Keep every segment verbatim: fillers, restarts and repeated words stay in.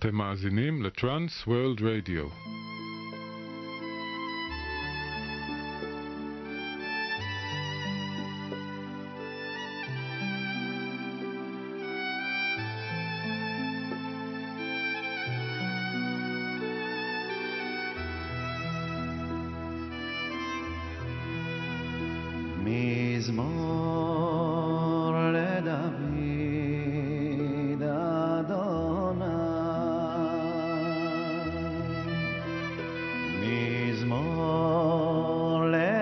אתם מאזינים לטרנס וורלד רדיו. מזמור לדוד אדוני, מזמור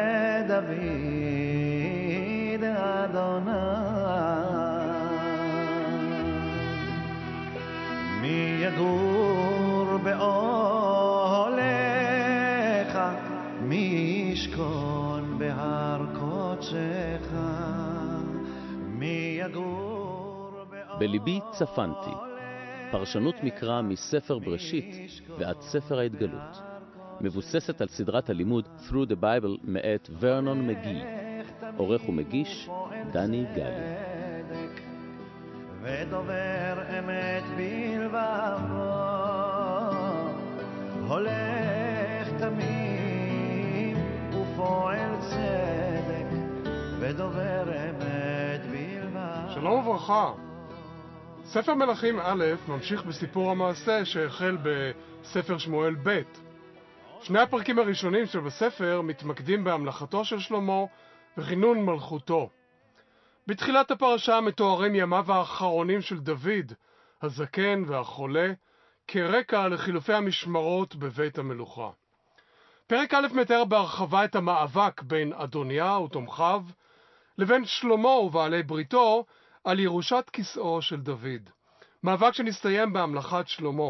לדוד אדוני, מי יגור באוהליך, מי ישכון בהר קודשך, מי יגור באוהליך. בליבי צפנתי, פרשנות מקרא מספר בראשית ועד ספר ההתגלות, מבוססת על סדרת הלימוד Through the Bible מאת ורנון מגי, עורך ומגיש דני גלי. ודובר אמת בלבבו, הולך תמים ופועל צדק, ודובר אמת בלבבו. שלום וברכה. ספר מלכים א' ממשיך בסיפור המעשה שהחל בספר שמואל ב'. שני הפרקים הראשונים של בספר מתמקדים בהמלכתו של שלמה וכינון מלכותו. בתחילת הפרשה מתוארים ימיו האחרונים של דוד, הזקן והחולה, כרקע לחילופי המשמרות בבית המלוכה. פרק א' מתאר בהרחבה את המאבק בין אדוניה ותומכיו לבין שלמה ובעלי בריתו על ירושת כיסאו של דוד, מאבק שנסתיים בהמלכת שלמה.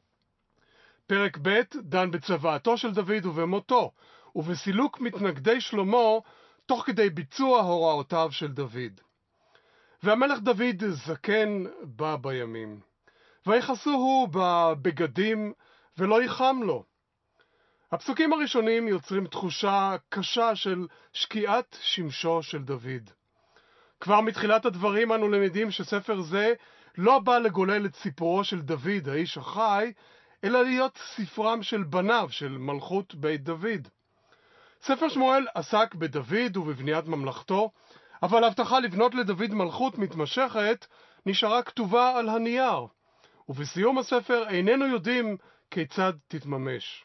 פרק ב' דן בצוואתו של דוד ובמותו, ובסילוק מתנגדי שלמה תוך כדי ביצוע הוראותיו של דוד. והמלך דוד זקן בא בימים, ויחסוהו בבגדים ולא יחם לו. הפסוקים הראשונים יוצרים תחושה קשה של שקיעת שמשו של דוד. כבר מתחילת הדברים אנו למדים שספר זה לא בא לגולל את סיפורו של דוד האיש החי, אלא להיות ספרם של בניו של מלכות בית דוד. ספר שמואל עסק בדוד ובבניית ממלכתו, אבל ההבטחה לבנות לדוד מלכות מתמשכת נשארה כתובה על הנייר, ובסיום הספר איננו יודעים כיצד תתממש.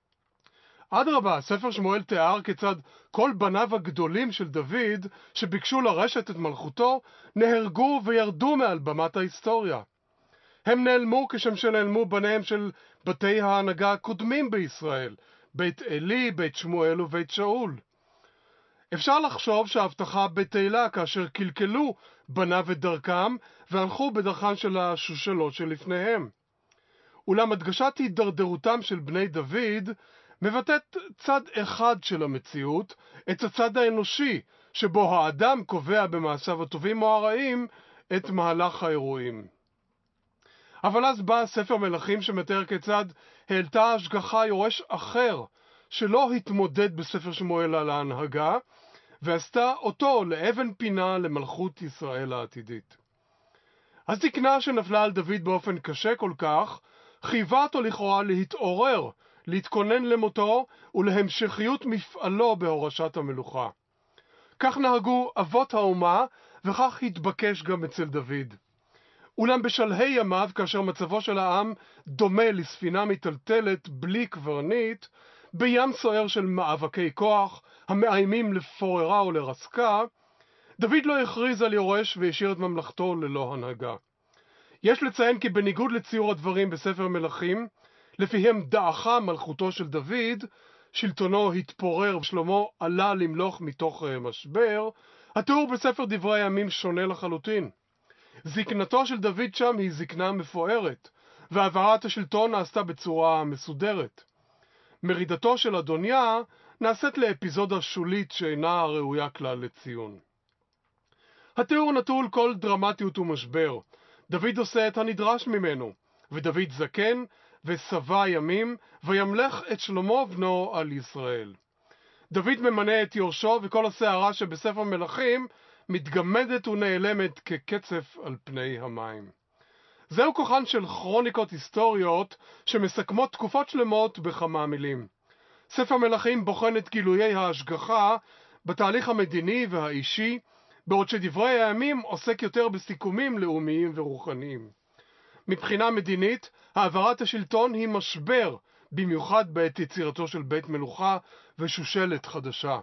אדרבה, ספר שמואל תיאר כיצד כל בניו הגדולים של דוד שביקשו לרשת את מלכותו נהרגו וירדו מעל במת ההיסטוריה. הם נעלמו כשם שנעלמו בניהם של בתי ההנהגה הקודמים בישראל, בית אלי, בית שמואל ובית שאול. אפשר לחשוב שההבטחה בטלה כאשר קלקלו בניו את דרכם והלכו בדרכן של השושלות שלפניהם. אולם הדגשת הידרדרותם של בני דוד מבטאת צד אחד של המציאות, את הצד האנושי, שבו האדם קובע במעשיו הטובים או הרעים את מהלך האירועים. אבל אז בא ספר מלכים שמתאר כיצד העלתה השגחה יורש אחר, שלא התמודד בספר שמואל על ההנהגה, ועשתה אותו לאבן פינה למלכות ישראל העתידית. הזקנה שנפלה על דוד באופן קשה כל כך, חייבה אותו לכאורה להתעורר, להתכונן למותו ולהמשכיות מפעלו בהורשת המלוכה. כך נהגו אבות האומה, וכך התבקש גם אצל דוד. אולם בשלהי ימיו, כאשר מצבו של העם דומה לספינה מטלטלת בלי קברניט, בים סוער של מאבקי כוח, המאיימים לפוררה או לרסקה, דוד לא הכריז על יורש והשאיר את ממלכתו ללא הנהגה. יש לציין כי בניגוד לציור הדברים בספר מלכים, לפיהם דעכה מלכותו של דוד, שלטונו התפורר ושלמה עלה למלוך מתוך משבר, התיאור בספר דברי הימים שונה לחלוטין. זקנתו של דוד שם היא זקנה מפוארת, והעברת השלטון נעשתה בצורה מסודרת. מרידתו של אדוניה נעשית לאפיזודה שולית שאינה ראויה כלל לציון. התיאור נטול כל דרמטיות ומשבר. דוד עושה את הנדרש ממנו, ודוד זקן ושבע ימים, וימלך את שלמה בנו על ישראל. דוד ממנה את יורשו, וכל הסערה שבספר מלכים מתגמדת ונעלמת כקצף על פני המים. זהו כוחן של כרוניקות היסטוריות שמסכמות תקופות שלמות בכמה מילים. ספר מלכים בוחן את גילויי ההשגחה בתהליך המדיני והאישי, בעוד שדברי הימים עוסק יותר בסיכומים לאומיים ורוחניים. מבחינה מדינית, העברת השלטון היא משבר, במיוחד בעת יצירתו של בית מלוכה ושושלת חדשה.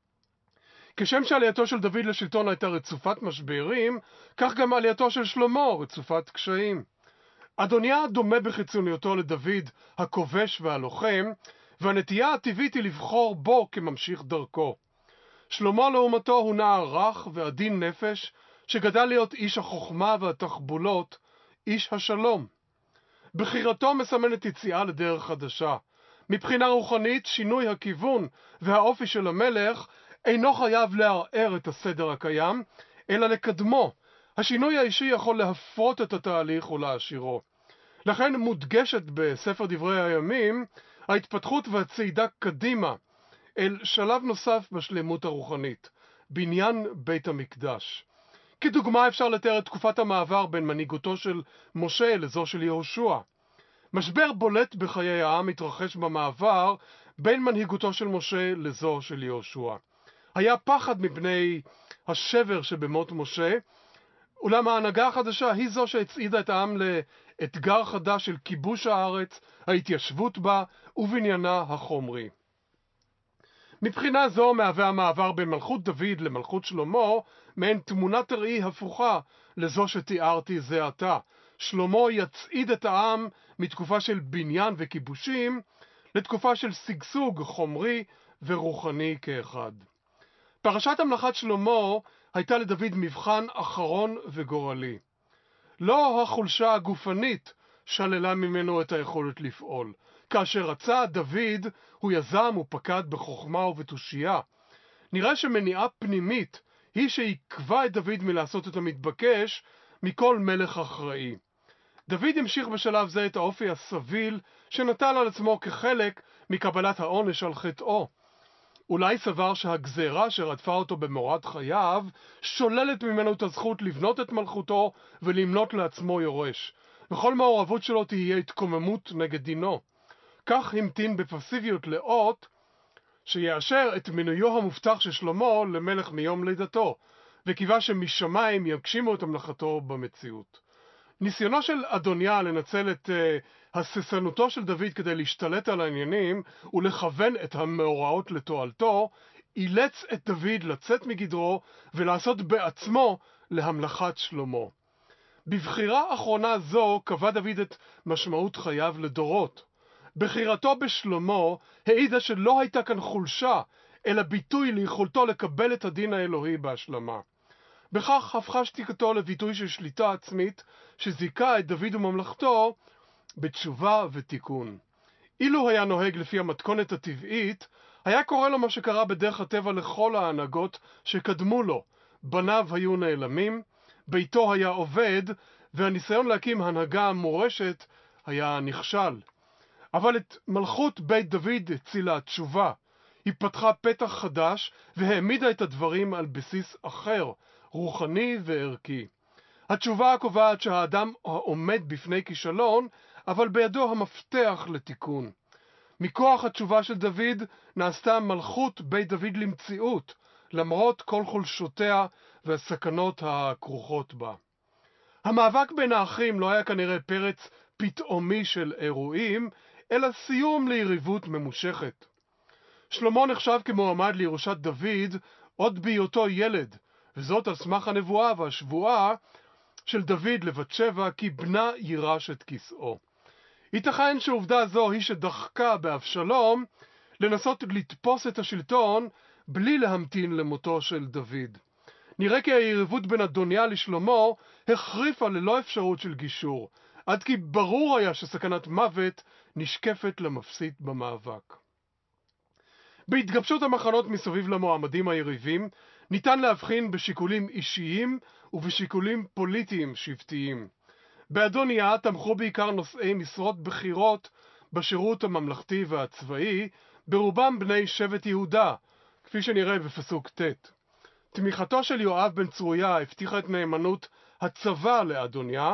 כשם שעלייתו של דוד לשלטון הייתה רצופת משברים, כך גם עלייתו של שלמה רצופת קשיים. אדוניה דומה בחיצוניותו לדוד הכובש והלוחם, והנטייה הטבעית היא לבחור בו כממשיך דרכו. שלמה לעומתו הוא נער רך ועדין נפש, שגדל להיות איש החוכמה והתחבולות, איש השלום. בחירתו מסמנת יציאה לדרך חדשה. מבחינה רוחנית, שינוי הכיוון והאופי של המלך אינו חייב לערער את הסדר הקיים, אלא לקדמו. השינוי האישי יכול להפרות את התהליך ולהעשירו. לכן מודגשת בספר דברי הימים ההתפתחות והצעידה קדימה אל שלב נוסף בשלמות הרוחנית, בניין בית המקדש. כדוגמה אפשר לתאר את תקופת המעבר בין מנהיגותו של משה לזו של יהושע. משבר בולט בחיי העם התרחש במעבר בין מנהיגותו של משה לזו של יהושע. היה פחד מפני השבר שבמות משה, אולם ההנהגה החדשה היא זו שהצעידה את העם לאתגר חדש של כיבוש הארץ, ההתיישבות בה ובניינה החומרי. מבחינה זו מהווה המעבר בין מלכות דוד למלכות שלמה מעין תמונת ראי הפוכה לזו שתיארתי זה עתה. שלמה יצעיד את העם מתקופה של בניין וכיבושים לתקופה של שגשוג חומרי ורוחני כאחד. פרשת המלכת שלמה הייתה לדוד מבחן אחרון וגורלי. לא החולשה הגופנית שללה ממנו את היכולת לפעול. כאשר רצה דוד, הוא יזם ופקד בחוכמה ובתושייה. נראה שמניעה פנימית היא שעיכבה את דוד מלעשות את המתבקש מכל מלך אחראי. דוד המשיך בשלב זה את האופי הסביל שנטל על עצמו כחלק מקבלת העונש על חטאו. אולי סבר שהגזרה שרדפה אותו במורד חייו שוללת ממנו את הזכות לבנות את מלכותו ולמנות לעצמו יורש. וכל מעורבות שלו תהיה התקוממות נגד דינו. כך המתין בפסיביות לאות שיאשר את מינויו המובטח של שלמה למלך מיום לידתו, וקיווה שמשמיים יגשימו את המלאכתו במציאות. ניסיונו של אדוניה לנצל את uh, הססנותו של דוד כדי להשתלט על העניינים ולכוון את המאורעות לתועלתו, אילץ את דוד לצאת מגדרו ולעשות בעצמו להמלכת שלמה. בבחירה אחרונה זו קבע דוד את משמעות חייו לדורות. בחירתו בשלמה העידה שלא הייתה כאן חולשה, אלא ביטוי ליכולתו לקבל את הדין האלוהי בהשלמה. בכך הפכה שתיקתו לביטוי של שליטה עצמית, שזיקה את דוד וממלכתו בתשובה ותיקון. אילו היה נוהג לפי המתכונת הטבעית, היה קורא לו מה שקרה בדרך הטבע לכל ההנהגות שקדמו לו. בניו היו נעלמים, ביתו היה עובד, והניסיון להקים הנהגה מורשת היה נכשל. אבל את מלכות בית דוד הצילה התשובה. היא פתחה פתח חדש והעמידה את הדברים על בסיס אחר, רוחני וערכי. התשובה קובעת שהאדם עומד בפני כישלון, אבל בידו המפתח לתיקון. מכוח התשובה של דוד נעשתה מלכות בית דוד למציאות, למרות כל חולשותיה והסכנות הכרוכות בה. המאבק בין האחים לא היה כנראה פרץ פתאומי של אירועים, אלא סיום ליריבות ממושכת. שלמה נחשב כמועמד לירושת דוד עוד בהיותו ילד, וזאת על סמך הנבואה והשבועה של דוד לבת שבע כי בנה יירש את כיסאו. ייתכן שעובדה זו היא שדחקה באבשלום לנסות לתפוס את השלטון בלי להמתין למותו של דוד. נראה כי היריבות בין אדוניה לשלמה החריפה ללא אפשרות של גישור, עד כי ברור היה שסכנת מוות נשקפת למפסיד במאבק. בהתגבשות המחנות מסביב למועמדים היריבים, ניתן להבחין בשיקולים אישיים ובשיקולים פוליטיים שבטיים. באדוניה תמכו בעיקר נושאי משרות בחירות בשירות הממלכתי והצבאי, ברובם בני שבט יהודה, כפי שנראה בפסוק ט'. תמיכתו של יואב בן צרויה הבטיחה את נאמנות הצבא לאדוניה,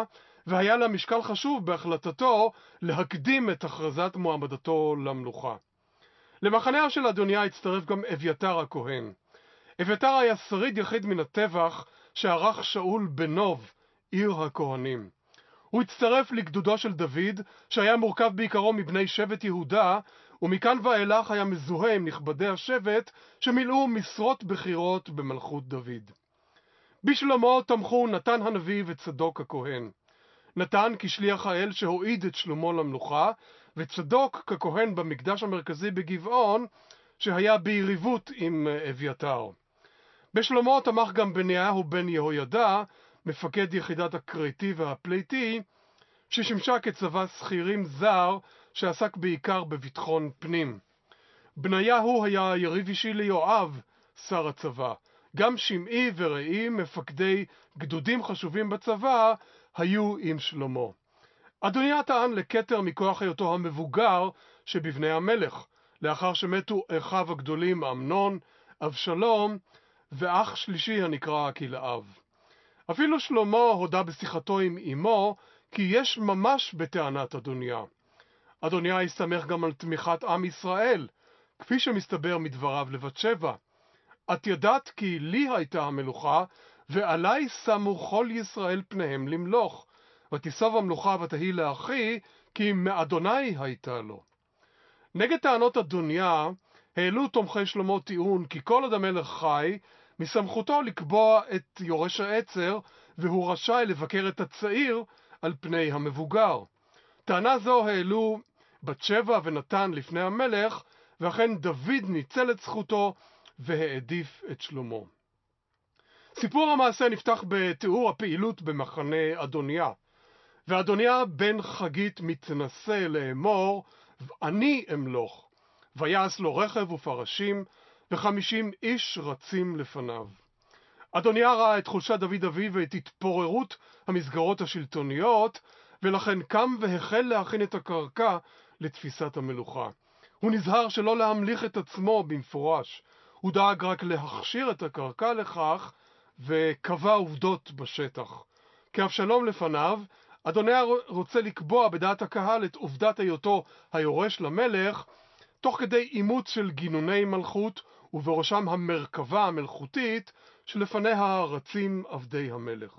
והיה לה משקל חשוב בהחלטתו להקדים את הכרזת מועמדתו למלוכה. למחניה של אדוניה הצטרף גם אביתר הכהן. אביתר היה שריד יחיד מן הטבח שערך שאול בנוב, עיר הכהנים. הוא הצטרף לגדודו של דוד, שהיה מורכב בעיקרו מבני שבט יהודה, ומכאן ואילך היה מזוהה עם נכבדי השבט שמילאו משרות בחירות במלכות דוד. בשלמה תמכו נתן הנביא וצדוק הכהן. נתן כשליח האל שהועיד את שלמה למלוכה, וצדוק ככהן במקדש המרכזי בגבעון, שהיה ביריבות עם אביתר. בשלמה תמך גם בניהו בן יהוידע, מפקד יחידת הכרתי והפליטי, ששימשה כצבא שכירים זר שעסק בעיקר בביטחון פנים. בניהו היה יריב אישי ליואב, שר הצבא. גם שמעי ורעי, מפקדי גדודים חשובים בצבא, היו עם שלמה. אדוניה טען לכתר מכוח היותו המבוגר שבבני המלך, לאחר שמתו אחיו הגדולים אמנון, אבשלום, ואח שלישי הנקרא כלאב. אפילו שלמה הודה בשיחתו עם אמו, כי יש ממש בטענת אדוניה. אדוניה הסתמך גם על תמיכת עם ישראל, כפי שמסתבר מדבריו לבת שבע. את ידעת כי לי הייתה המלוכה, ועליי שמו כל ישראל פניהם למלוך, ותיסוב המלוכה ותהי לאחי, כי מאדוני הייתה לו. נגד טענות אדוניה, העלו תומכי שלמה טיעון כי כל עוד המלך חי, מסמכותו לקבוע את יורש העצר, והוא רשאי לבקר את הצעיר על פני המבוגר. טענה זו העלו בת שבע ונתן לפני המלך, ואכן דוד ניצל את זכותו והעדיף את שלמה. סיפור המעשה נפתח בתיאור הפעילות במחנה אדוניה. ואדוניה בן חגית מתנסה לאמור, אני אמלוך, ויעש לו רכב ופרשים, וחמישים איש רצים לפניו. אדוניה ראה את חולשת דוד אביו ואת התפוררות המסגרות השלטוניות, ולכן קם והחל להכין את הקרקע לתפיסת המלוכה. הוא נזהר שלא להמליך את עצמו במפורש. הוא דאג רק להכשיר את הקרקע לכך, וקבע עובדות בשטח. כאבשלום לפניו, אדוניה רוצה לקבוע בדעת הקהל את עובדת היותו היורש למלך, תוך כדי אימוץ של גינוני מלכות, ובראשם המרכבה המלכותית, שלפניה רצים עבדי המלך.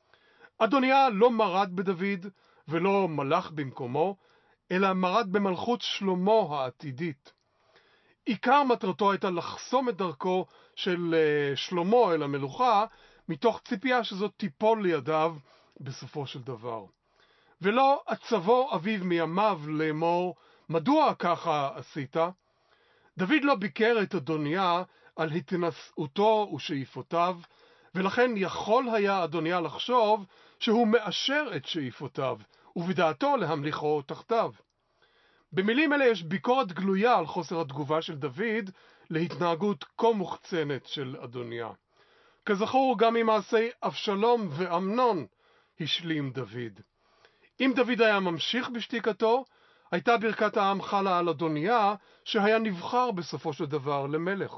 אדוניה לא מרד בדוד, ולא מלך במקומו, אלא מרד במלכות שלמה העתידית. עיקר מטרתו הייתה לחסום את דרכו של שלמה אל המלוכה, מתוך ציפייה שזאת תיפול לידיו בסופו של דבר. ולא עצבו אביו מימיו לאמור, מדוע ככה עשית? דוד לא ביקר את אדוניה על התנשאותו ושאיפותיו, ולכן יכול היה אדוניה לחשוב שהוא מאשר את שאיפותיו, ובדעתו להמליכו תחתיו. במילים אלה יש ביקורת גלויה על חוסר התגובה של דוד להתנהגות כה מוחצנת של אדוניה. כזכור, גם ממעשי אבשלום ואמנון השלים דוד. אם דוד היה ממשיך בשתיקתו, הייתה ברכת העם חלה על אדוניה, שהיה נבחר בסופו של דבר למלך.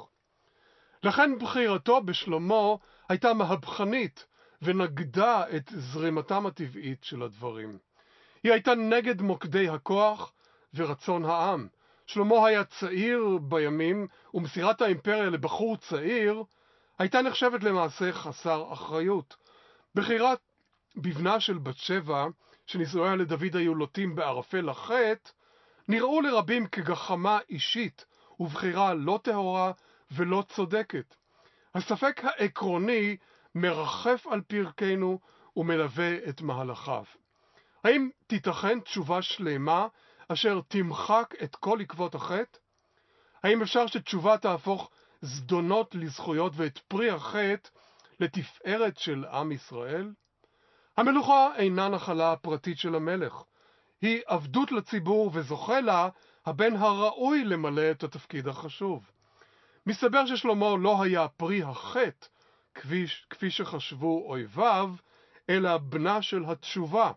לכן בחירתו בשלמה הייתה מהפכנית, ונגדה את זרימתם הטבעית של הדברים. היא הייתה נגד מוקדי הכוח ורצון העם. שלמה היה צעיר בימים, ומסירת האימפריה לבחור צעיר הייתה נחשבת למעשה חסר אחריות. בחירת בבנה של בת שבע, שנישואיה לדוד היו לוטים בערפל החטא, נראו לרבים כגחמה אישית, ובחירה לא טהורה ולא צודקת. הספק העקרוני מרחף על פרקנו ומלווה את מהלכיו. האם תיתכן תשובה שלמה אשר תמחק את כל עקבות החטא? האם אפשר שתשובה תהפוך זדונות לזכויות ואת פרי החטא לתפארת של עם ישראל? המלוכה אינה נחלה הפרטית של המלך. היא עבדות לציבור וזוכה לה הבן הראוי למלא את התפקיד החשוב. מסתבר ששלמה לא היה פרי החטא כפי, כפי שחשבו אויביו, אלא בנה של התשובה.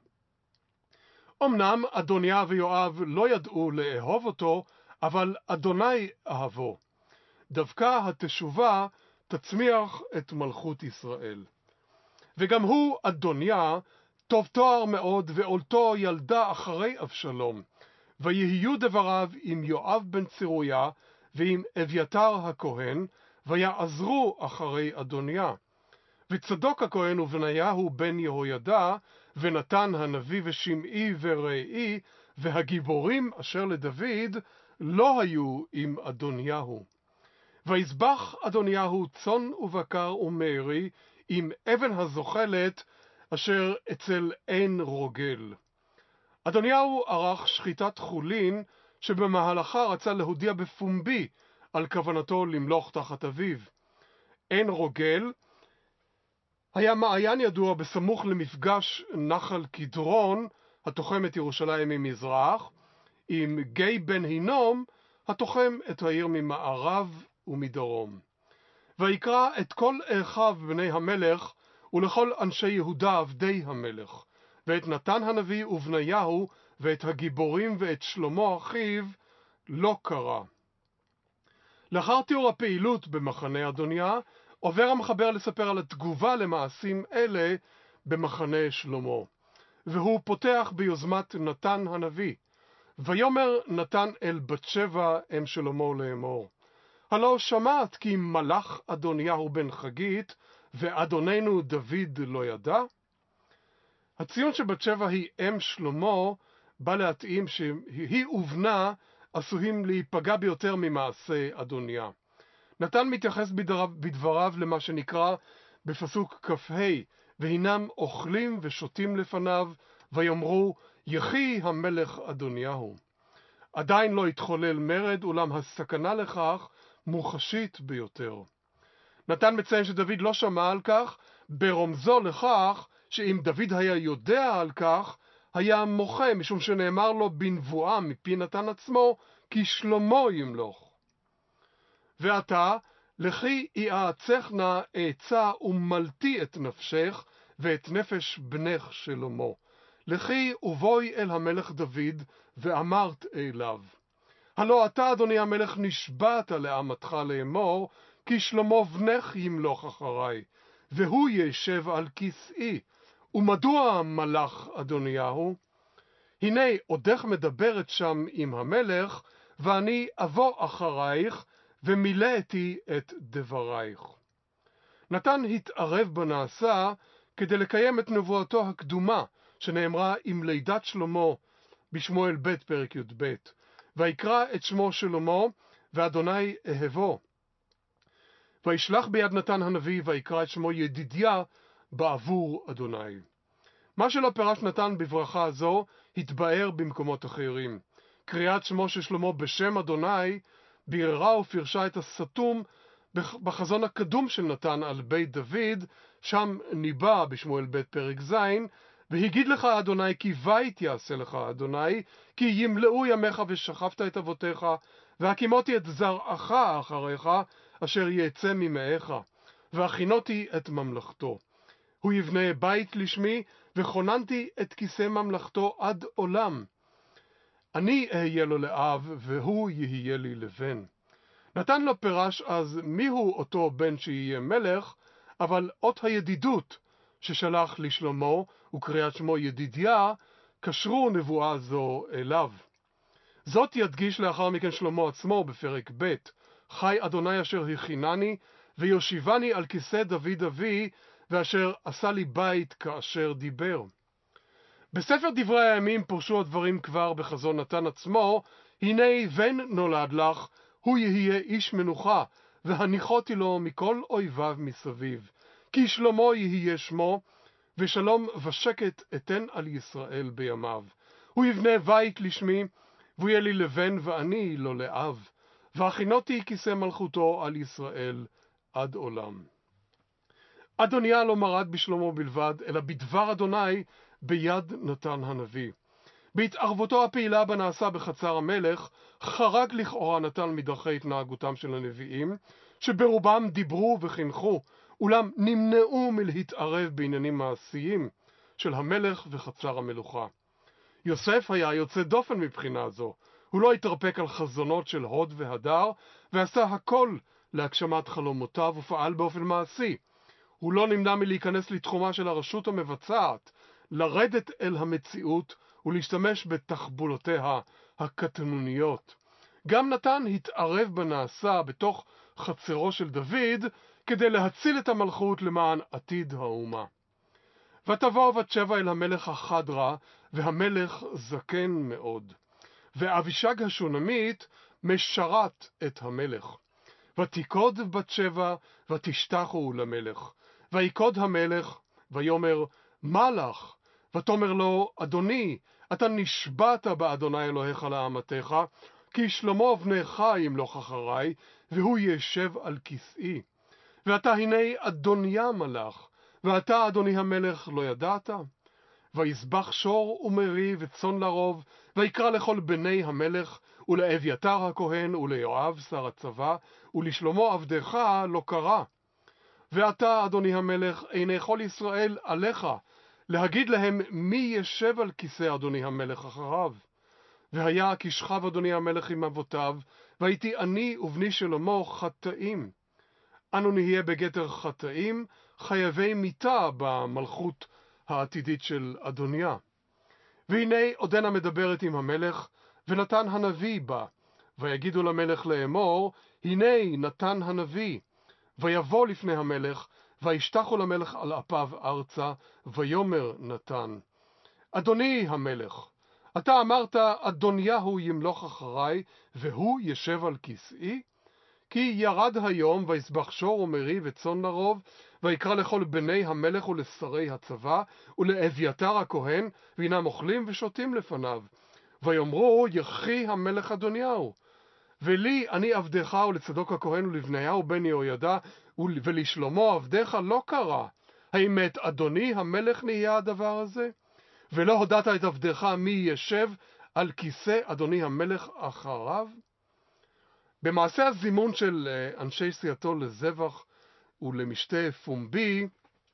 אמנם אדוניה ויואב לא ידעו לאהוב אותו, אבל אדוני אהבו. דווקא התשובה תצמיח את מלכות ישראל. וגם הוא, אדוניה, טוב תואר מאוד, ועולתו ילדה אחרי אבשלום. ויהיו דבריו עם יואב בן צרויה, ועם אביתר הכהן, ויעזרו אחרי אדוניה. וצדוק הכהן ובניהו בן יהוידע, ונתן הנביא ושמעי ורעי, והגיבורים אשר לדוד, לא היו עם אדוניהו. ויזבח אדוניהו צאן ובקר ומרי, עם אבן הזוחלת, אשר אצל עין רוגל. אדוניהו ערך שחיטת חולין, שבמהלכה רצה להודיע בפומבי על כוונתו למלוך תחת אביו. עין רוגל היה מעיין ידוע בסמוך למפגש נחל קדרון, התוחם את ירושלים ממזרח, עם גיא בן הינום, התוחם את העיר ממערב ומדרום. ויקרא את כל אחיו בני המלך, ולכל אנשי יהודה עבדי המלך, ואת נתן הנביא ובניהו, ואת הגיבורים ואת שלמה אחיו, לא קרא. לאחר תיאור הפעילות במחנה אדוניה, עובר המחבר לספר על התגובה למעשים אלה במחנה שלמה. והוא פותח ביוזמת נתן הנביא. ויאמר נתן אל בת שבע אם שלמה לאמור, הלא שמעת כי מלך אדוניהו בן חגית, ואדוננו דוד לא ידע? הציון שבת שבע היא אם שלמה, בא להתאים שהיא ובנה עשויים להיפגע ביותר ממעשה אדוניה. נתן מתייחס בדבריו למה שנקרא בפסוק כ"ה, והינם אוכלים ושותים לפניו, ויאמרו יחי המלך אדוניהו. עדיין לא התחולל מרד, אולם הסכנה לכך מוחשית ביותר. נתן מציין שדוד לא שמע על כך, ברומזו לכך שאם דוד היה יודע על כך, היה מוחה, משום שנאמר לו בנבואה מפי נתן עצמו, כי שלמה ימלוך. ועתה, לכי יעצך נא עצה ומלתי את נפשך, ואת נפש בנך שלמה. לכי ובואי אל המלך דוד, ואמרת אליו, הלא אתה אדוני המלך נשבעת לאמתך לאמור, כי שלמה בנך ימלוך אחריי, והוא ישב על כסאי. ומדוע מלך אדוניהו? הנה עודך מדברת שם עם המלך, ואני אבוא אחרייך, ומילאתי את דברייך. נתן התערב בנעשה, כדי לקיים את נבואתו הקדומה, שנאמרה עם לידת שלמה, בשמואל ב' פרק י"ב. ויקרא את שמו שלמה, ואדוני אהבו. וישלח ביד נתן הנביא, ויקרא את שמו ידידיה, בעבור אדוני. מה שלא פירש נתן בברכה הזו, התבאר במקומות אחרים. קריאת שמו של שלמה בשם אדוני, ביררה ופרשה את הסתום בחזון הקדום של נתן על בית דוד, שם ניבא בשמואל ב' פרק ז', והגיד לך אדוני כי בית יעשה לך אדוני, כי ימלאו ימיך ושכבת את אבותיך, והקימותי את זרעך אחריך, אשר יצא ממאיך, והכינותי את ממלכתו. הוא יבנה בית לשמי, וכוננתי את כיסא ממלכתו עד עולם. אני אהיה לו לאב, והוא יהיה לי לבן. נתן לו פירש אז מיהו אותו בן שיהיה מלך, אבל אות הידידות ששלח לשלמה, וקריאת שמו ידידיה, קשרו נבואה זו אליו. זאת ידגיש לאחר מכן שלמה עצמו בפרק ב', חי אדוני אשר הכינני, ויושיבני על כיסא דוד אבי, ואשר עשה לי בית כאשר דיבר. בספר דברי הימים פורשו הדברים כבר בחזון נתן עצמו, הנה בן נולד לך, הוא יהיה איש מנוחה, והניחותי לו מכל אויביו מסביב. כי שלמה יהיה שמו, ושלום ושקט אתן על ישראל בימיו. הוא יבנה בית לשמי, והוא יהיה לי לבן ואני לא לאב. והכינותי כיסא מלכותו על ישראל עד עולם. אדוניה לא מרד בשלמה בלבד, אלא בדבר אדוני ביד נתן הנביא. בהתערבותו הפעילה בנעשה בחצר המלך, חרג לכאורה נתן מדרכי התנהגותם של הנביאים, שברובם דיברו וחינכו, אולם נמנעו מלהתערב בעניינים מעשיים של המלך וחצר המלוכה. יוסף היה יוצא דופן מבחינה זו, הוא לא התרפק על חזונות של הוד והדר, ועשה הכל להגשמת חלומותיו ופעל באופן מעשי. הוא לא נמנע מלהיכנס לתחומה של הרשות המבצעת, לרדת אל המציאות ולהשתמש בתחבולותיה הקטנוניות. גם נתן התערב בנעשה בתוך חצרו של דוד כדי להציל את המלכות למען עתיד האומה. ותבוא בת שבע אל המלך החדרה, והמלך זקן מאוד. ואבישג השונמית משרת את המלך. ותיקוד בת שבע ותשתחו למלך. ויקוד המלך ויאמר, מה לך? ותאמר לו, אדוני, אתה נשבעת באדוני אלוהיך לאמתך, כי שלמה בנך ימלוך אחריי, והוא ישב על כסאי. ואתה הנה אדוניה מלך, ואתה אדוני המלך לא ידעת? ויזבח שור ומרי וצאן לרוב, ויקרא לכל בני המלך, ולאביתר הכהן, וליואב שר הצבא, ולשלמה עבדך לא קרא. ואתה אדוני המלך עיני כל ישראל עליך, להגיד להם מי ישב על כיסא אדוני המלך אחריו. והיה כי שכב אדוני המלך עם אבותיו, והייתי אני ובני שלמה חטאים. אנו נהיה בגתר חטאים, חייבי מיתה במלכות העתידית של אדוניה. והנה עודנה מדברת עם המלך, ונתן הנביא בא, ויגידו למלך לאמור, הנה נתן הנביא, ויבוא לפני המלך, וישתחו למלך על אפיו ארצה, ויאמר נתן, אדוני המלך, אתה אמרת, אדוניהו ימלוך אחריי, והוא ישב על כסאי? כי ירד היום, ויסבח שור ומרי וצאן לרוב, ויקרא לכל בני המלך ולשרי הצבא, ולאביתר הכהן, והנם אוכלים ושותים לפניו. ויאמרו, יחי המלך אדוניהו. ולי אני עבדך ולצדוק הכהן ולבניהו בן יהוידע, ולשלמה עבדך לא קרא. האם את אדוני המלך נהיה הדבר הזה? ולא הודעת את עבדך מי ישב על כיסא אדוני המלך אחריו? במעשה הזימון של אנשי סיעתו לזבח ולמשתה פומבי,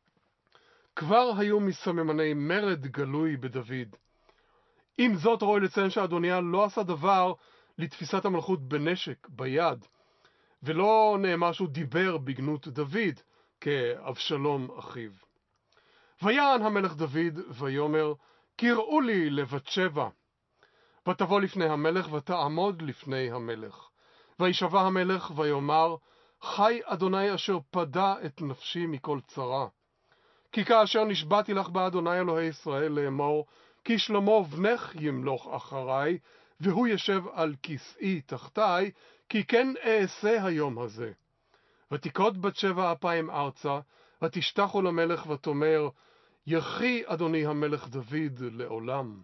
כבר היו מסממני מרד גלוי בדוד. עם זאת ראוי לציין שאדוניה לא עשה דבר לתפיסת המלכות בנשק, ביד, ולא נאמר שהוא דיבר בגנות דוד, כאבשלום אחיו. ויען המלך דוד ויאמר, קראו לי לבת שבע. ותבוא לפני המלך ותעמוד לפני המלך. וישבע המלך ויאמר, חי אדוני אשר פדה את נפשי מכל צרה. כי כאשר נשבעתי לך באדוני אלוהי ישראל לאמור, כי שלמה בנך ימלוך אחריי, והוא ישב על כסאי תחתיי, כי כן אעשה היום הזה. ותיקוד בת שבע אפיים ארצה, ותשתחו למלך ותאמר, יחי אדוני המלך דוד לעולם.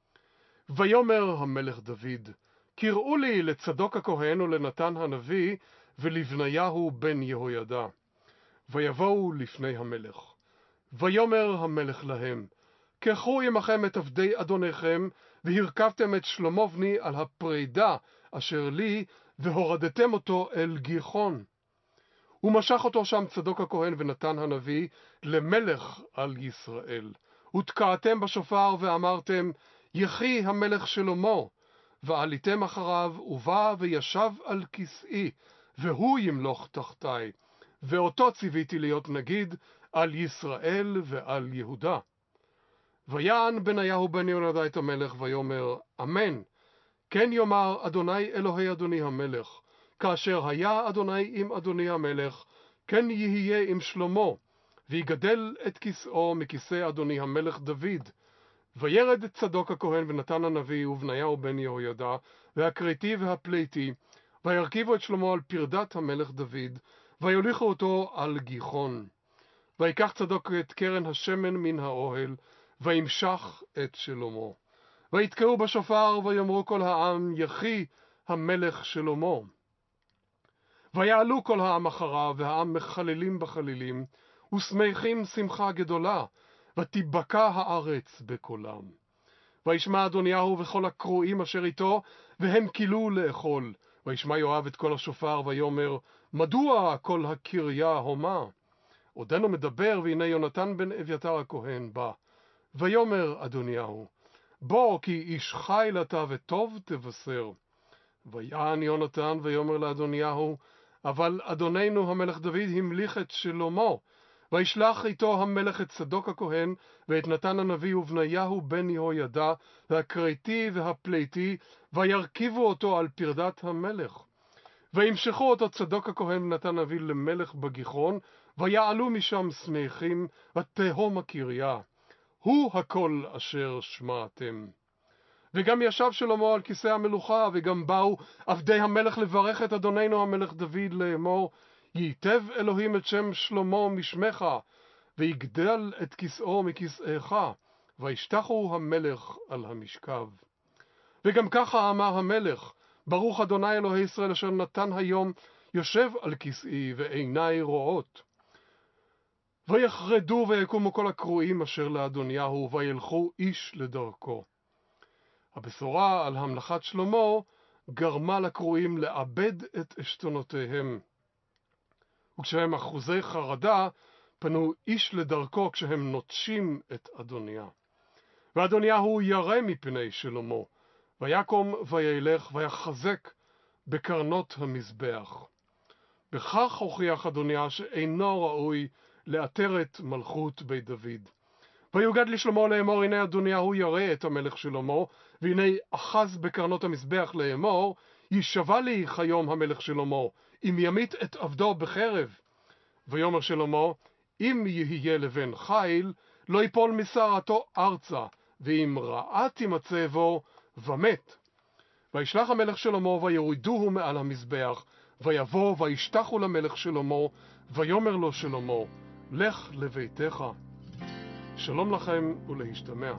ויאמר המלך דוד, קראו לי לצדוק הכהן ולנתן הנביא, ולבניהו בן יהוידע. ויבואו לפני המלך. ויאמר המלך להם, קחו עמכם את עבדי אדוניכם, והרכבתם את שלמה בני על הפרידה אשר לי, והורדתם אותו אל גיחון. ומשך אותו שם צדוק הכהן ונתן הנביא למלך על ישראל. ותקעתם בשופר ואמרתם, יחי המלך שלמה, ועליתם אחריו, ובא וישב על כסאי, והוא ימלוך תחתיי, ואותו ציוויתי להיות נגיד על ישראל ועל יהודה. ויען בניהו בן יהוידע את המלך ויאמר, אמן, כן יאמר אדוני אלוהי אדוני המלך, כאשר היה אדוני עם אדוני המלך, כן יהיה עם שלמה, ויגדל את כסאו מכיסא אדוני המלך דוד. וירד צדוק הכהן ונתן הנביא ובניהו בן יהוידע, והכרתי והפליטי, וירכיבו את שלמה על פרדת המלך דוד, ויוליכו אותו על גיחון. ויקח צדוק את קרן השמן מן האוהל, וימשך את שלמה. ויתקעו בשופר, ויאמרו כל העם, יחי המלך שלמה. ויעלו כל העם אחריו, והעם מחללים בחלילים, ושמחים שמחה גדולה, ותיבקע הארץ בקולם. וישמע אדוניהו וכל הקרואים אשר איתו, והם קילו לאכול. וישמע יואב את כל השופר, ויאמר, מדוע כל הקריה הומה? עודנו מדבר, והנה יונתן בן אביתר הכהן בא. ויאמר אדוניהו, בוא כי איש חיל אתה וטוב תבשר. ויען יונתן ויאמר לאדוניהו, אבל אדוננו המלך דוד המליך את שלמה, וישלח איתו המלך את צדוק הכהן ואת נתן הנביא ובניהו בן יהוידע והכרתי והפליטי, וירכיבו אותו על פרדת המלך. וימשכו אותו צדוק הכהן ונתן הנביא למלך בגיחון, ויעלו משם שמחים ותהום הקריה. הוא הכל אשר שמעתם. וגם ישב שלמה על כיסא המלוכה, וגם באו עבדי המלך לברך את אדוננו המלך דוד לאמור, ייטב אלוהים את שם שלמה משמך, ויגדל את כיסאו מכיסאיך, וישתחו המלך על המשכב. וגם ככה אמר המלך, ברוך אדוני אלוהי ישראל אשר נתן היום יושב על כיסאי ועיניי רואות. ויחרדו ויקומו כל הקרואים אשר לאדוניהו, וילכו איש לדרכו. הבשורה על המלכת שלמה גרמה לקרואים לאבד את עשתונותיהם. וכשהם אחוזי חרדה, פנו איש לדרכו כשהם נוטשים את אדוניה. ואדוניהו ירא מפני שלמה, ויקום וילך ויחזק בקרנות המזבח. בכך הוכיח אדוניה שאינו ראוי לאתרת מלכות בית דוד. ויוגד לשלמה לאמור, הנה אדוניהו ירא את המלך שלמה, והנה אחז בקרנות המזבח לאמור, ישבע לי כיום המלך שלמה, אם ימית את עבדו בחרב. ויאמר שלמה, אם יהיה לבן חיל, לא יפול משערתו ארצה, ואם רעה תימצא בו, ומת. וישלח המלך שלמה, ויורידוהו מעל המזבח, ויבוא וישתחו למלך שלמה, ויאמר לו שלמה, לך לביתך. שלום לכם ולהשתמע.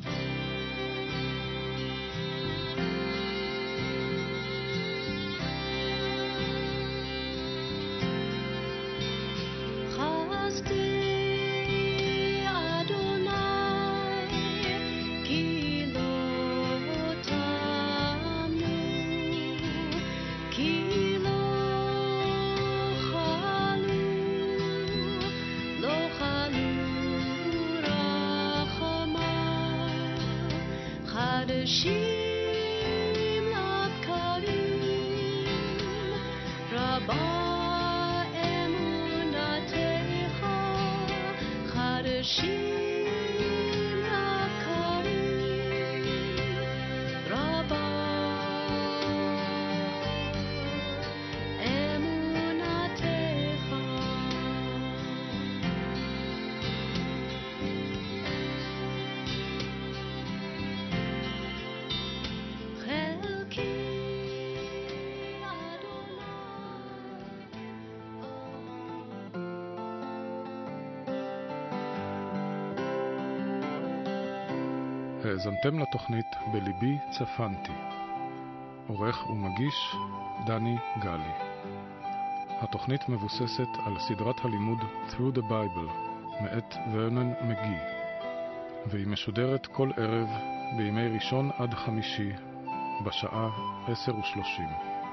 חדשים לבקרים, רבה אמונתך, חדשים לבקרים, רבה אמונתך. האזנתם לתוכנית בליבי צפנתי. עורך ומגיש דני גלי. התוכנית מבוססת על סדרת הלימוד Through the Bible מאת ורנון מגי, והיא משודרת כל ערב בימי ראשון עד חמישי בשעה עשר ושלושים.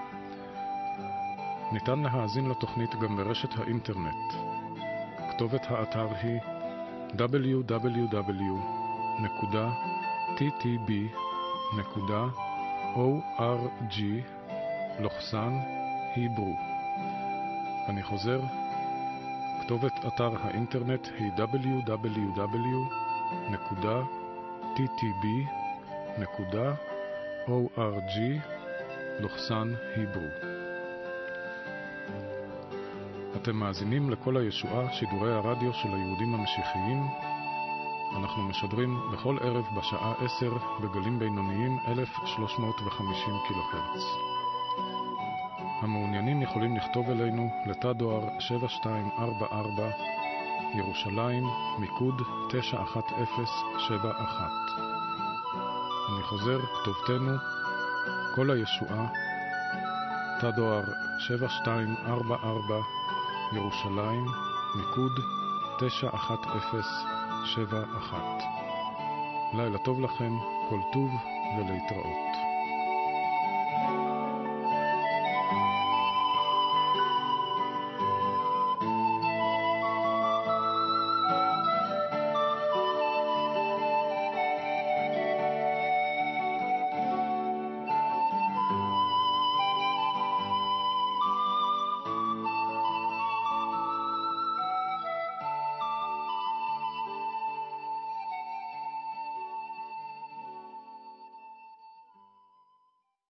ניתן להאזין לתוכנית גם ברשת האינטרנט. כתובת האתר היא דאבליו דאבליו דאבליו נקודה טי טי בי נקודה או אר ג'י לוחסן היברו. אני חוזר, כתובת אתר האינטרנט היא דאבליו דאבליו דאבליו נקודה טי טי בי נקודה או אר ג'י לוחסן היברו. אתם מאזינים לכל הישועה, שידורי הרדיו של היהודים המשיחיים. אנחנו משדרים בכל ערב בשעה עשר בגלים בינוניים אלף שלוש מאות וחמישים קילוהרץ. המעוניינים יכולים לכתוב אלינו לתא דואר שבע שתיים ארבע ארבע ירושלים, מיקוד תשע אחת אפס שבע אחת. אני חוזר, כתובתנו כל הישועה, תא דואר שבע שתיים ארבע ארבע ירושלים, מיקוד תשע אחת אפס שבע אחת. לילה טוב לכם, כל טוב ולהתראות.